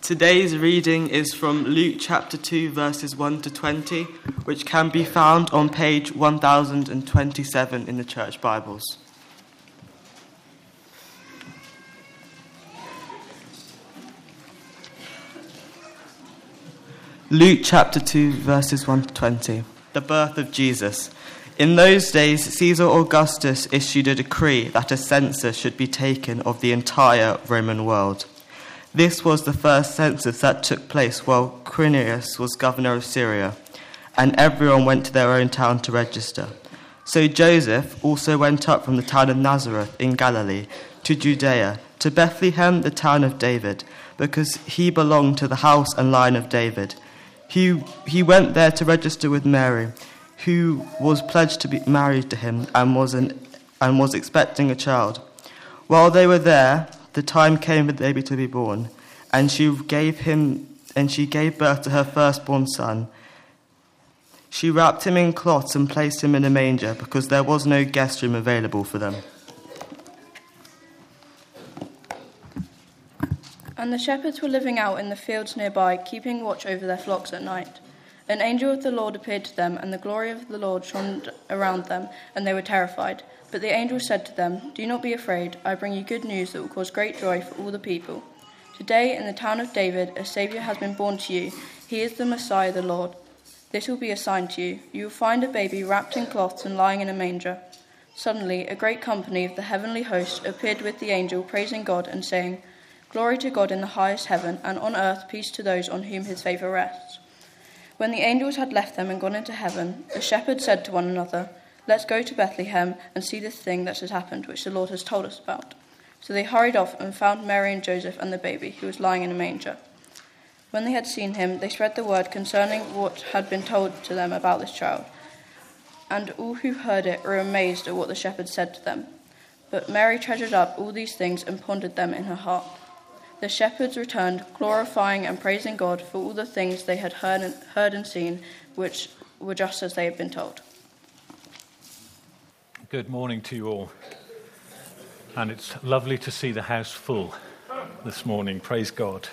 Today's reading is from Luke chapter 2 verses 1 to 20, which can be found on page 1027 in the Church Bibles. Luke chapter 2 verses 1 to 20. The birth of Jesus. In those days, Caesar Augustus issued a decree that a census should be taken of the entire Roman world. This was the first census that took place while Quirinius was governor of Syria, and everyone went to their own town to register. So Joseph also went up from the town of Nazareth in Galilee to Judea, to Bethlehem, the town of David, because he belonged to the house and line of David. He went there to register with Mary, who was pledged to be married to him and was expecting a child. While they were there, the time came for the baby to be born, and she gave birth to her firstborn son. She wrapped him in cloths and placed him in a manger, because there was no guest room available for them. And the shepherds were living out in the fields nearby, keeping watch over their flocks at night. An angel of the Lord appeared to them, and the glory of the Lord shone around them, and they were terrified. But the angel said to them, "Do not be afraid. I bring you good news that will cause great joy for all the people. Today, in the town of David, a Saviour has been born to you. He is the Messiah, the Lord. This will be a sign to you. You will find a baby wrapped in cloths and lying in a manger." Suddenly, a great company of the heavenly host appeared with the angel, praising God and saying, "Glory to God in the highest heaven, and on earth peace to those on whom his favour rests." When the angels had left them and gone into heaven, the shepherds said to one another, "Let's go to Bethlehem and see this thing that has happened, which the Lord has told us about." So they hurried off and found Mary and Joseph and the baby, who was lying in a manger. When they had seen him, they spread the word concerning what had been told to them about this child. And all who heard it were amazed at what the shepherds said to them. But Mary treasured up all these things and pondered them in her heart. The shepherds returned, glorifying and praising God for all the things they had heard and seen, which were just as they had been told. Good morning to you all. And it's lovely to see the house full this morning. Praise God.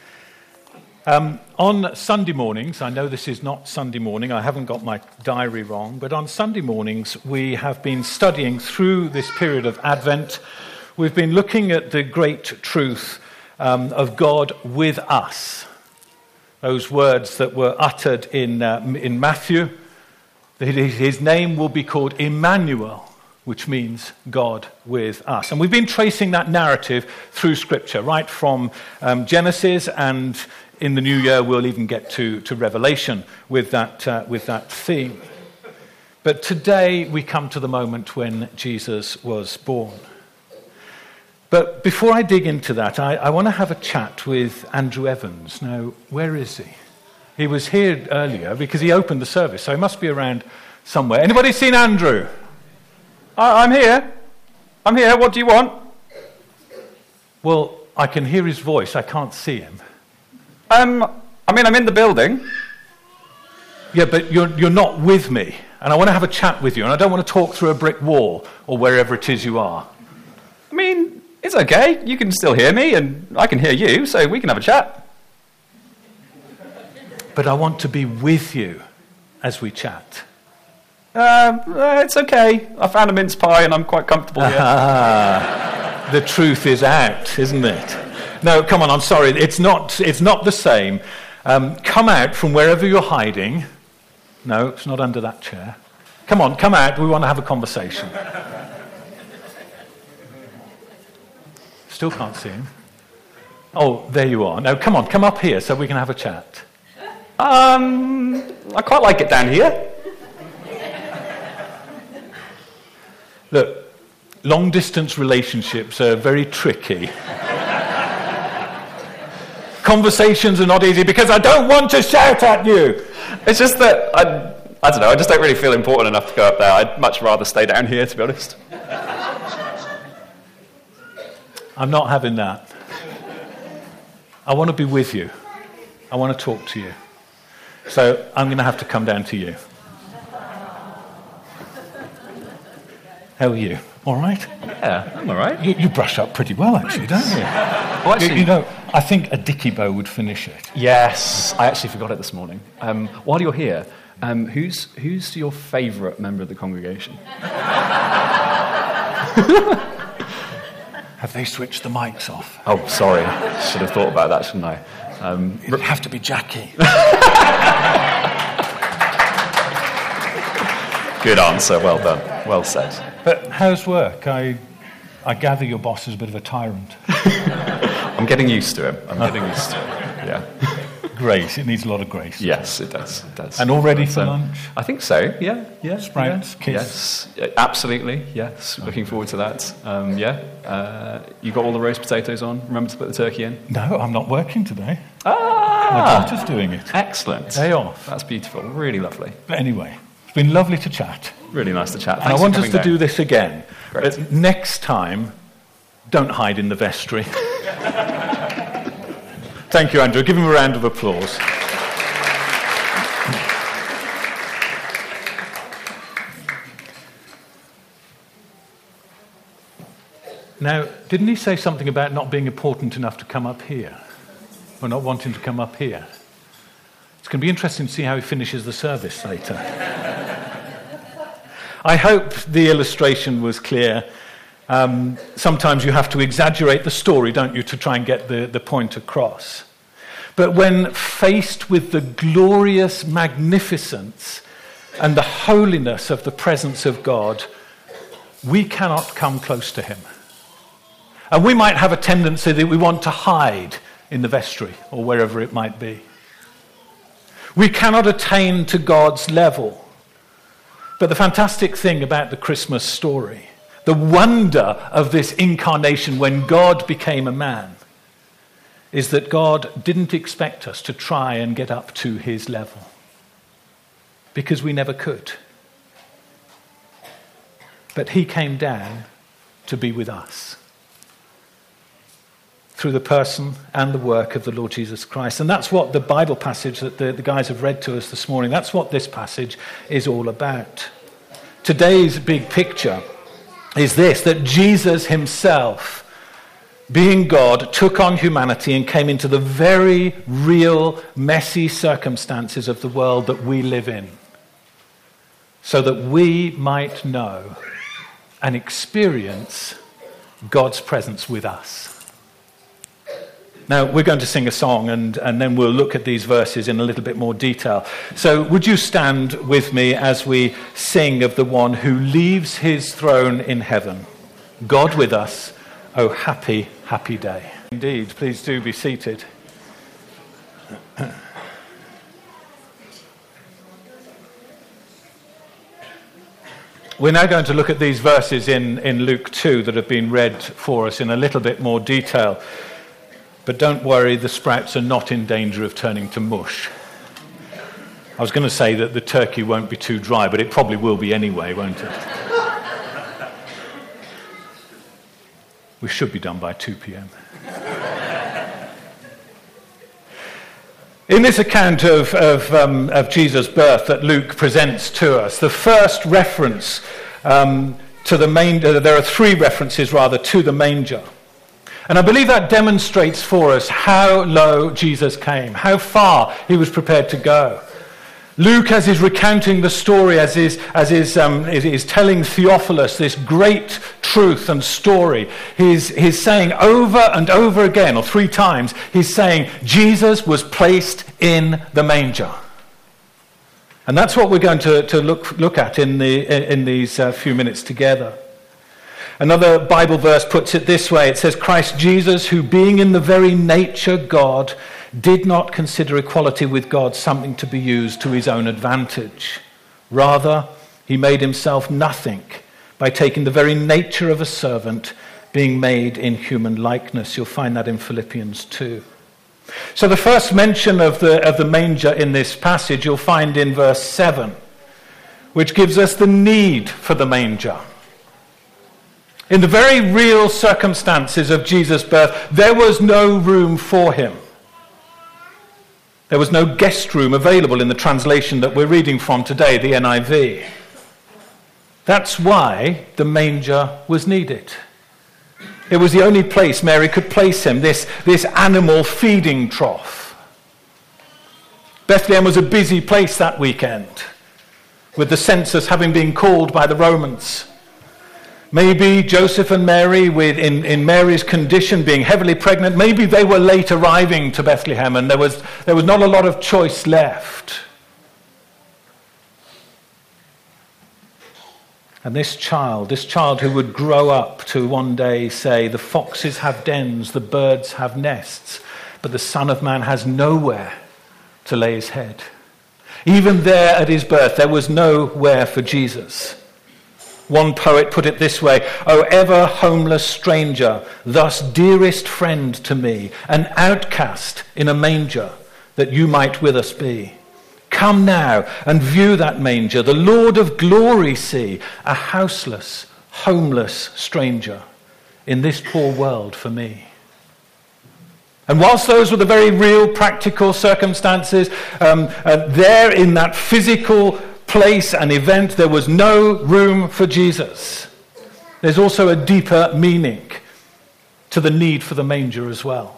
On Sunday mornings, I know this is not Sunday morning, I haven't got my diary wrong, but on Sunday mornings we have been studying through this period of Advent. We've been looking at the great truth of God with us. Those words that were uttered in Matthew, that his name will be called Emmanuel, which means God with us. And we've been tracing that narrative through Scripture, right from Genesis, and in the new year we'll even get to Revelation with that theme. But today we come to the moment when Jesus was born. But before I dig into that, I want to have a chat with Andrew Evans. Now, where is he? He was here earlier because he opened the service, so he must be around somewhere. Anybody seen Andrew? I'm here. I'm here. What do you want? Well, I can hear his voice. I can't see him. I'm in the building. Yeah, but you're not with me, and I want to have a chat with you, and I don't want to talk through a brick wall or wherever it is you are. I mean, it's okay. You can still hear me, and I can hear you, so we can have a chat. But I want to be with you as we chat. It's okay. I found a mince pie, and I'm quite comfortable here. The truth is out, isn't it? No, come on, I'm sorry. It's not the same. Come out from wherever you're hiding. No, it's not under that chair. Come on, come out. We want to have a conversation. Still can't see him. Oh, there you are. No, come on, come up here so we can have a chat. I quite like it down here. Look, long-distance relationships are very tricky. Conversations are not easy because I don't want to shout at you. It's just that, I don't know, I just don't really feel important enough to go up there. I'd much rather stay down here, to be honest. I'm not having that. I want to be with you. I want to talk to you. So I'm going to have to come down to you. How are you? All right? Yeah, I'm all right. You brush up pretty well, actually, don't you? Oh, actually, You know, I think a dicky bow would finish it. yes, I actually forgot it this morning. While you're here, who's your favourite member of the congregation? Have they switched the mics off? Oh, sorry. Should have thought about that, shouldn't I? It'd have to be Jackie. Good answer. Well done. Well said. But how's work? I gather your boss is a bit of a tyrant. I'm getting used to him. Yeah. Grace. It needs a lot of grace. Yes, it does. It does. And all ready for lunch? I think so. Yeah. Sprouts, yeah. kiss. Yes, absolutely. Yes, looking forward to that. You got all the roast potatoes on. Remember to put the turkey in. No, I'm not working today. My daughter's doing it. Excellent. Day off. That's beautiful. Really lovely. But anyway, it's been lovely to chat. Really nice to chat. And I want us to do this again. Great. But next time, don't hide in the vestry. Thank you, Andrew. Give him a round of applause. Now, didn't he say something about not being important enough to come up here? Or not wanting to come up here? It's going to be interesting to see how he finishes the service later. I hope the illustration was clear. Sometimes you have to exaggerate the story, don't you, to try and get the point across. But when faced with the glorious magnificence and the holiness of the presence of God, we cannot come close to him. And we might have a tendency that we want to hide in the vestry or wherever it might be. We cannot attain to God's level. But the fantastic thing about the Christmas story, the wonder of this incarnation when God became a man, is that God didn't expect us to try and get up to his level. Because we never could. But he came down to be with us. Through the person and the work of the Lord Jesus Christ. And that's what the Bible passage that the guys have read to us this morning, that's what this passage is all about. Today's big picture is this, that Jesus himself, being God, took on humanity and came into the very real, messy circumstances of the world that we live in, so that we might know and experience God's presence with us. Now, we're going to sing a song, and then we'll look at these verses in a little bit more detail. So would you stand with me as we sing of the one who leaves his throne in heaven, God with us, oh happy, happy day. Indeed, please do be seated. We're now going to look at these verses in Luke 2 that have been read for us in a little bit more detail. But don't worry, the sprouts are not in danger of turning to mush. I was going to say that the turkey won't be too dry, but it probably will be anyway, won't it? We should be done by 2 p.m. In this account of Jesus' birth that Luke presents to us, the first reference to the manger, there are 3 references rather to the manger. And I believe that demonstrates for us how low Jesus came, how far he was prepared to go. Luke, as he's recounting the story, as is telling Theophilus this great truth and story, he's saying over and over again, or 3 times, he's saying Jesus was placed in the manger. And that's what we're going to look at in these few minutes together. Another Bible verse puts it this way. It says, Christ Jesus, who being in the very nature God, did not consider equality with God something to be used to his own advantage. Rather, he made himself nothing by taking the very nature of a servant, being made in human likeness. You'll find that in Philippians 2. So the first mention of the manger in this passage you'll find in verse 7, which gives us the need for the manger. In the very real circumstances of Jesus' birth, there was no room for him. There was no guest room available in the translation that we're reading from today, the NIV. That's why the manger was needed. It was the only place Mary could place him, this animal feeding trough. Bethlehem was a busy place that weekend, with the census having been called by the Romans. Maybe Joseph and Mary, in Mary's condition, being heavily pregnant, maybe they were late arriving to Bethlehem and there was not a lot of choice left. And this child who would grow up to one day say, the foxes have dens, the birds have nests, but the Son of Man has nowhere to lay his head. Even there at his birth, there was nowhere for Jesus. One poet put it this way, "O ever homeless stranger, thus dearest friend to me, an outcast in a manger, that you might with us be. Come now and view that manger, the Lord of glory see, a houseless, homeless stranger in this poor world for me." And whilst those were the very real practical circumstances, there in that physical place and event, there was no room for Jesus. There's also a deeper meaning to the need for the manger as well.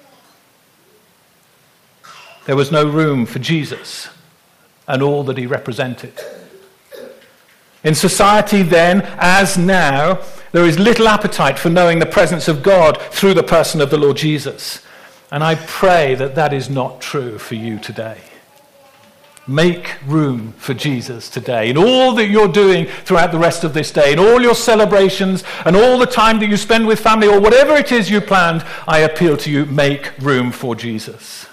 There was no room for Jesus and all that he represented. In society then, as now, there is little appetite for knowing the presence of God through the person of the Lord Jesus. And I pray that that is not true for you today. Make room for Jesus today. In all that you're doing throughout the rest of this day, in all your celebrations and all the time that you spend with family or whatever it is you planned, I appeal to you, make room for Jesus.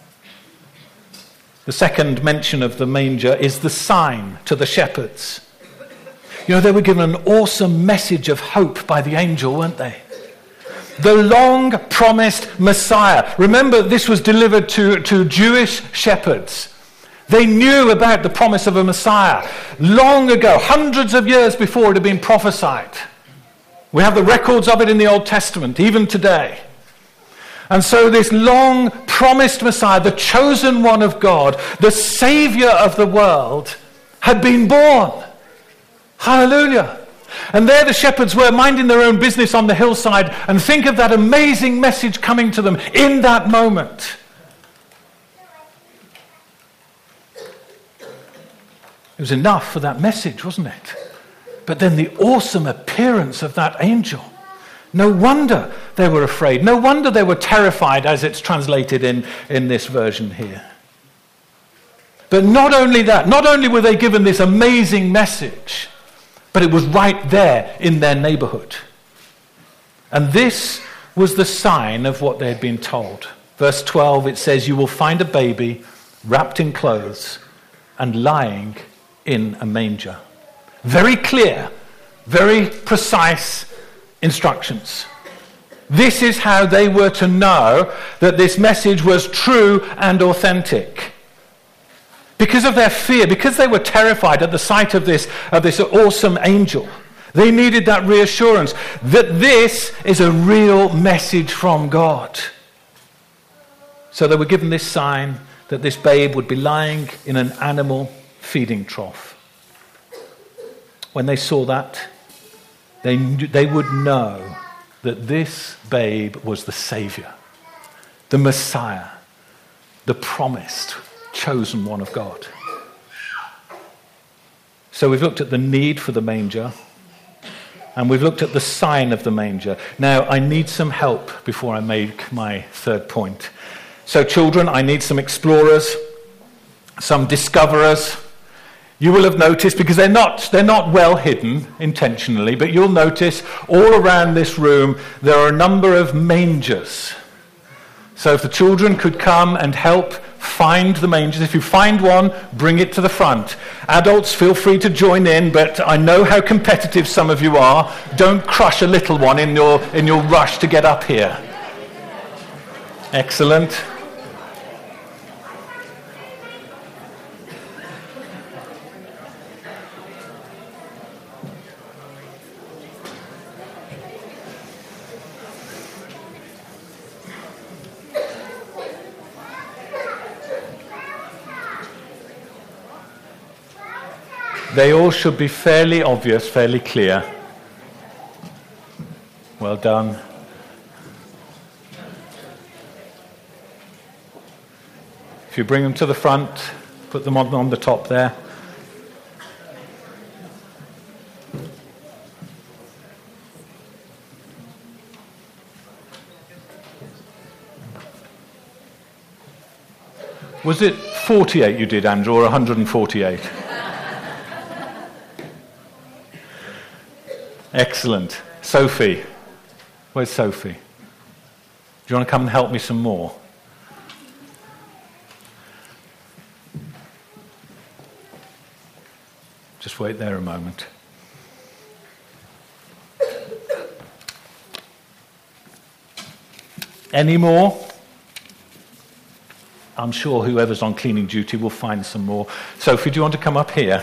The second mention of the manger is the sign to the shepherds. You know, they were given an awesome message of hope by the angel, weren't they? The long-promised Messiah. Remember, this was delivered to Jewish shepherds. They knew about the promise of a Messiah long ago, hundreds of years before it had been prophesied. We have the records of it in the Old Testament, even today. And so this long-promised Messiah, the chosen one of God, the Savior of the world, had been born. Hallelujah. And there the shepherds were minding their own business on the hillside, and think of that amazing message coming to them in that moment. It was enough for that message, wasn't it? But then the awesome appearance of that angel. No wonder they were afraid. No wonder they were terrified, as it's translated in this version here. But not only that, not only were they given this amazing message, but it was right there in their neighborhood. And this was the sign of what they had been told. Verse 12, it says, "You will find a baby wrapped in clothes and lying in a manger." Very clear, very precise instructions. This is how they were to know that this message was true and authentic. Because of their fear, because they were terrified at the sight of this awesome angel, they needed that reassurance that this is a real message from God. So they were given this sign that this babe would be lying in an animal feeding trough. When they saw that, they would know that this babe was the Savior, the Messiah, the promised, chosen one of God. So we've looked at the need for the manger, and we've looked at the sign of the manger. Now, I need some help before I make my third point. So children, I need some explorers, some discoverers. You will have noticed, because they're not well hidden intentionally, but you'll notice all around this room there are a number of mangers. So if the children could come and help find the mangers. If you find one, bring it to the front. Adults, feel free to join in, but I know how competitive some of you are. Don't crush a little one in your rush to get up here. Excellent. They all should be fairly obvious, fairly clear. Well done. you bring them to the front, put them on the top there. Was it 48 you did, Andrew, or 148? Excellent. Sophie. Where's Sophie? Do you want to come and help me some more? Just wait there a moment. Any more? I'm sure whoever's on cleaning duty will find some more. Sophie, do you want to come up here?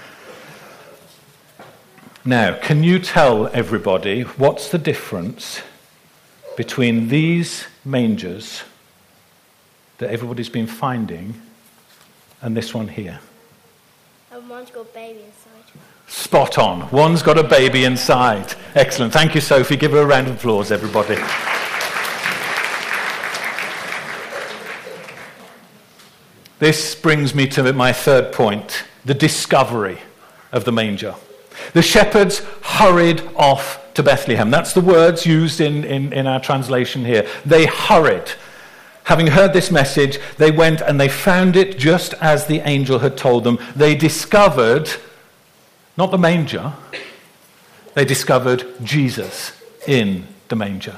Now, can you tell everybody what's the difference between these mangers that everybody's been finding and this one here? One's got a baby inside. Spot on. One's got a baby inside. Excellent. Thank you, Sophie. Give her a round of applause, everybody. This brings me to my third point, the discovery of the manger. The shepherds hurried off to Bethlehem. That's the words used in our translation here. They hurried. Having heard this message, they went and they found it just as the angel had told them. They discovered, not the manger, they discovered Jesus in the manger.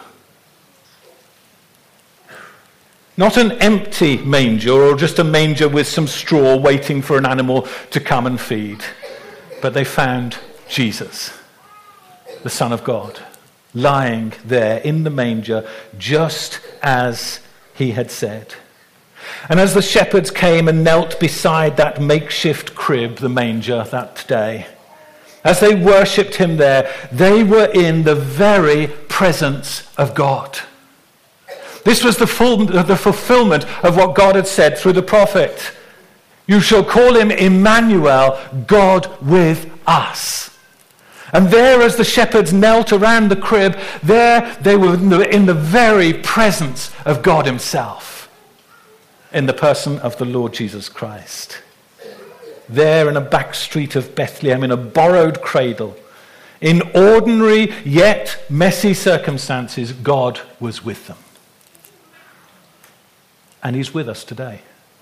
Not an empty manger or just a manger with some straw waiting for an animal to come and feed. But they found Jesus, the Son of God, lying there in the manger just as he had said. And as the shepherds came and knelt beside that makeshift crib, the manger, that day, as they worshipped him there, they were in the very presence of God. This was the fulfillment of what God had said through the prophet. You shall call him Emmanuel, God with us. And there, as the shepherds knelt around the crib, there they were in the very presence of God himself, in the person of the Lord Jesus Christ. There in a back street of Bethlehem, in a borrowed cradle, in ordinary yet messy circumstances, God was with them. And he's with us today.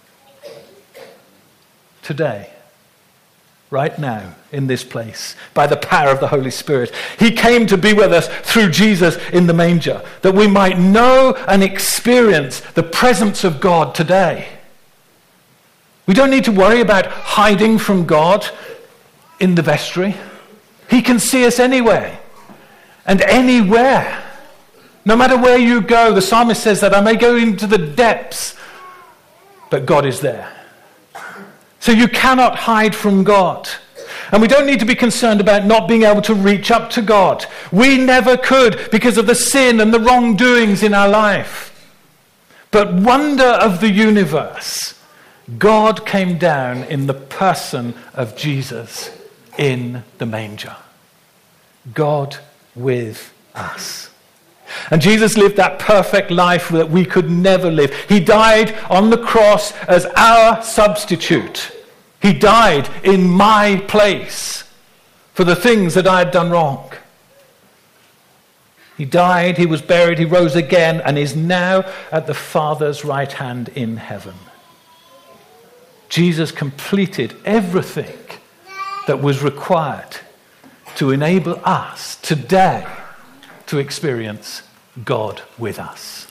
Today. Right now, in this place, by the power of the Holy Spirit. He came to be with us through Jesus in the manger, that we might know and experience the presence of God today. We don't need to worry about hiding from God in the vestry. He can see us anywhere and anywhere. No matter where you go, the psalmist says that I may go into the depths, but God is there. So you cannot hide from God. And we don't need to be concerned about not being able to reach up to God. We never could because of the sin and the wrongdoings in our life. But wonder of the universe, God came down in the person of Jesus in the manger. God with us. And Jesus lived that perfect life that we could never live. He died on the cross as our substitute. He died in my place for the things that I had done wrong. He died, he was buried, he rose again, and is now at the Father's right hand in heaven. Jesus completed everything that was required to enable us today to experience God with us.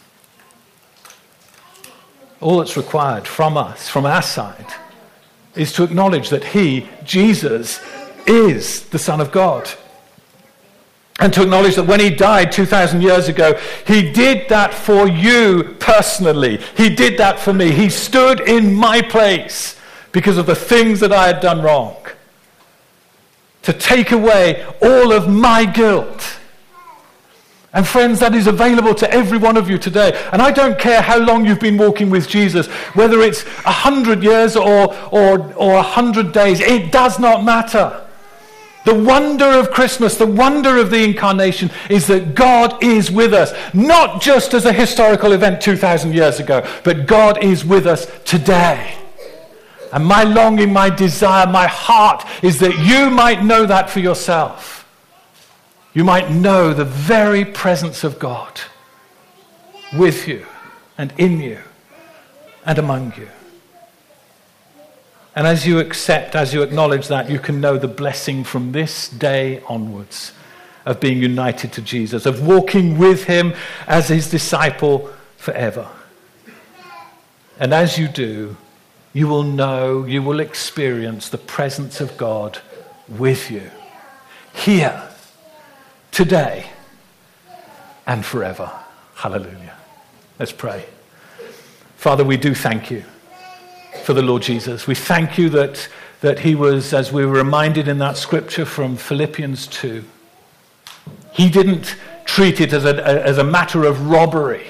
All that's required from us, from our side, is to acknowledge that he, Jesus, is the Son of God. And to acknowledge that when he died 2,000 years ago, he did that for you personally. He did that for me. He stood in my place because of the things that I had done wrong, to take away all of my guilt. And friends, that is available to every one of you today. And I don't care how long you've been walking with Jesus, whether it's 100 years or 100 days, it does not matter. The wonder of Christmas, the wonder of the incarnation is that God is with us, not just as a historical event 2,000 years ago, but God is with us today. And my longing, my desire, my heart is that you might know that for yourself. You might know the very presence of God with you and in you and among you. And as you accept, as you acknowledge that, you can know the blessing from this day onwards of being united to Jesus, of walking with him as his disciple forever. And as you do, you will know, you will experience the presence of God with you, here, today, and forever. Hallelujah. Let's pray. Father, we do thank you for the Lord Jesus. We thank you that he was, as we were reminded in that scripture from Philippians 2, he didn't treat it as a matter of robbery,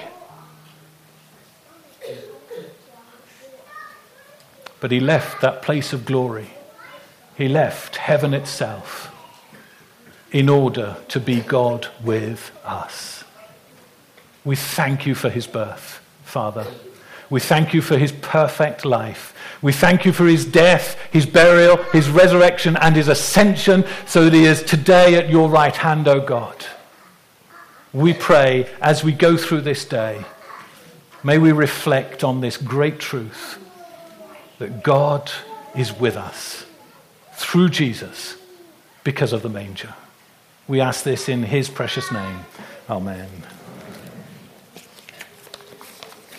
but he left that place of glory. He left heaven itself in order to be God with us. We thank you for his birth, Father. We thank you for his perfect life. We thank you for his death, his burial, his resurrection, and his ascension, so that he is today at your right hand, O God. We pray as we go through this day, may we reflect on this great truth that God is with us through Jesus because of the manger. We ask this in his precious name. Amen.